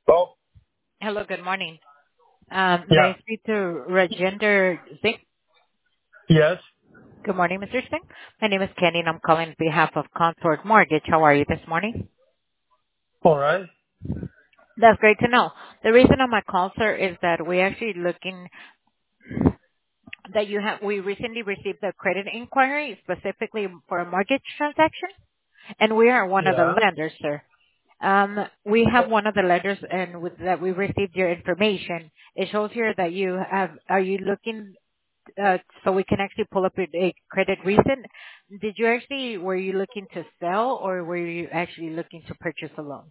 Oh, Hello, good morning. May yeah. I speak to Rajender Singh? Yes. Good morning, Mr. Singh. My name is Kenny, and I'm calling on behalf of Consort Mortgage. How are you this morning? All right. That's great to know. The reason of my call, sir, is that we're actually looking that we recently received a credit inquiry specifically for a mortgage transaction, and we are one of the Yeah. lenders, sir. We have one of the lenders and that we received your information. It shows here that are you looking so we can actually pull up a credit recent. Were you looking to sell or were you actually looking to purchase a loan?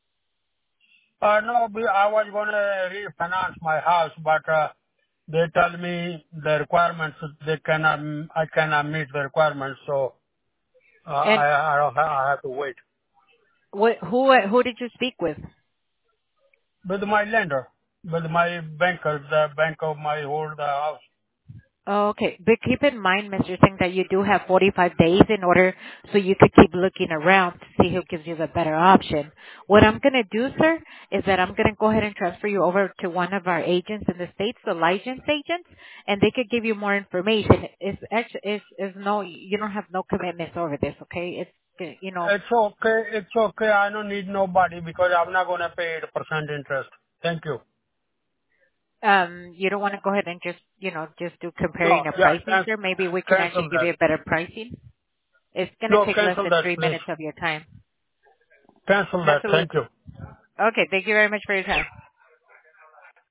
No, I was going to refinance my house, but they tell me the requirements, I cannot meet the requirements, so And I don't have, I have to wait. who did you speak with? With my lender, with my banker, the bank of my old house. Oh, okay. But keep in mind, Mr. Singh, that you do have 45 days in order so you could keep looking around to see who gives you the better option. What I'm going to do, sir, is that I'm going to go ahead and transfer you over to one of our agents in the States, the license agents, and they could give you more information. You don't have no commitments over this, okay? It's okay, I don't need nobody because I'm not going to pay 8% interest. Thank you. You don't want to go ahead and just do comparing No, the yeah, pricing, sir. Maybe we can actually cancel give that. you a better pricing. It's going to No, take less cancel than that, 3 please. minutes of your time. Cancel that. Thank Absolutely. you. Okay. Thank you very much for your time.